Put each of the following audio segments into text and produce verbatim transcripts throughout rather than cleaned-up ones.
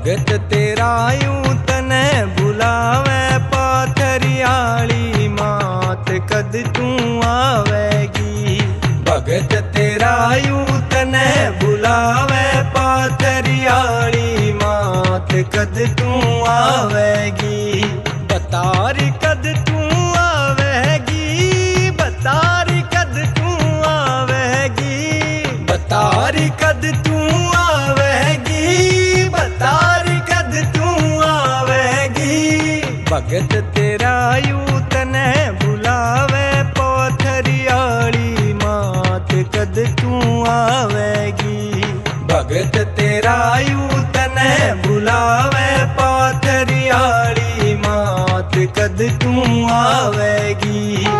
भगत तेरा यूं तने बुलावे पाथरियाली मात कद तू आवेगी। भगत तेरा यूं तने बुलावे पाथरियाली मात कद तू आवेगी। बतारी कद तू आवेगी, बतारी कद तू आवेगी, बतारी कद तू आवेगी, बतारी कद तू आवेगी। भगत तेरा यूं तने बुलावे पाथरियाली मात कद तू आवेगी। भगत तेरा यूं तने बुलावे पाथरियाली मात कद तू आवेगी।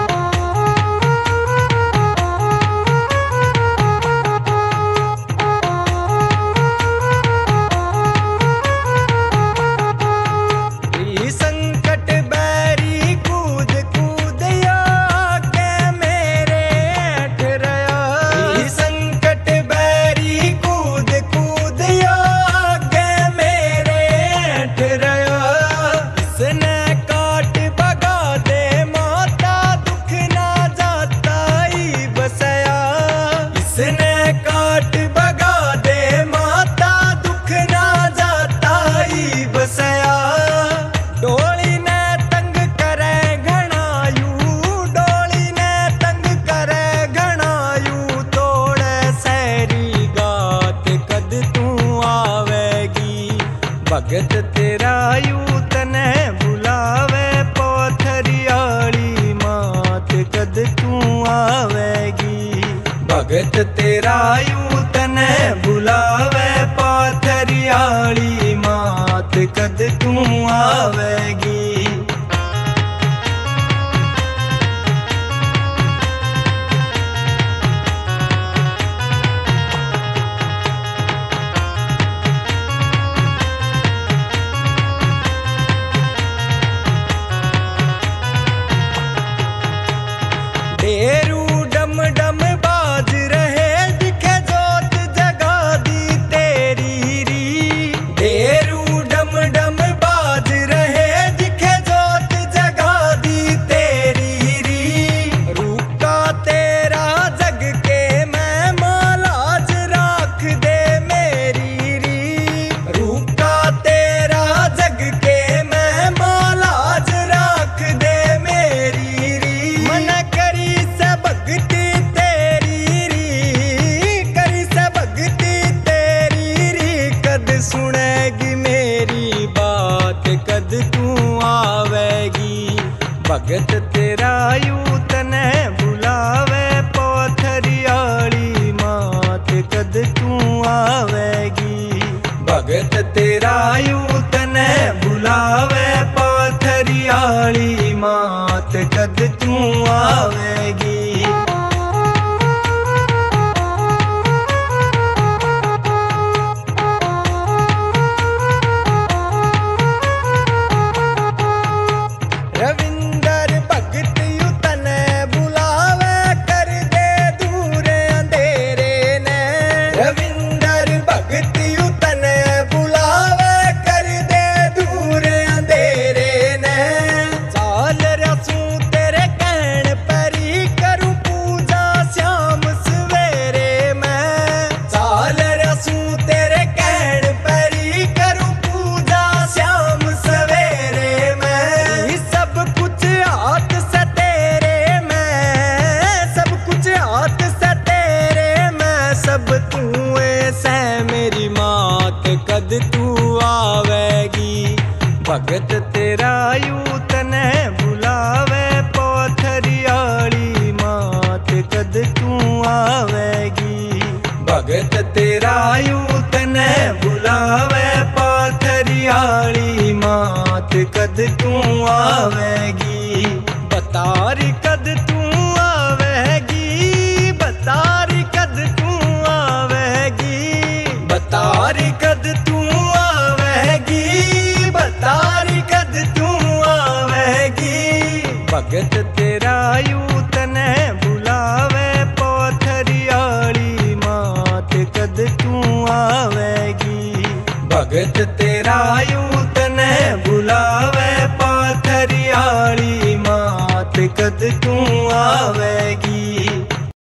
भगत तेरा यूं तने बुलावे पाथरियाली मात कद तू आवेगी। भगत तेरा यूं तने बुलावे पाथरियाली मात कद तू आवेगी। ढेरू डम डम बाज रहे दिखे जोत जगा दी तेरी री। ढेरू डम डम बाज रहे दिखे जोत जगा दी तेरी री। रूका तेरा जग के मैं मालाज राख दे मेरी री। रूका तेरा जग के मैं मालाज राख दे मेरी री। मन करी भक्ति तेरी री, करी से भक्ति तेरी री। कद सुनेगी मेरी बात कद तू आवेगी। भगत तेरा यूं तने बुलावे पाथरियाली मात कद तू आवेगी। भगत तेरा यूं तने बुलावे पाथरियाली मात कद तू आवेगी। रविंदर भगत यूं तने बुलावे कर दे दूर अंधेरे ने। रविंदर भगत यूं तने बुलावे कर दे दूर अंधेरे ने। चाल रसूं तेरे कहन परी करूं पूजा श्याम सवेरे मैं। चाल रसूं तेरे कहन परी करूं पूजा श्याम सवेरे मैं। सब कुछ हाथ से तेरे में, सब कुछ हाथ से तेरे में। सब तू ऐसे मेरी मात कद तू आवेगी। भगत तेरा यूं तने बुलावे पाथरियाली मात कद तू आवेगी। भगत तेरा यूं तने बुलावे पाथरियाली मात कद तू आवेगी। बतारी कद तू आवेगी, बतारी कद तू आवेगी, बतारी कद तू आवेगी, बतारी कद तू आवेगी। भगत तेरा यूं तने बुलावे पाथरियाली मात कद तू आवेगी। भगत तेरा ચડાયું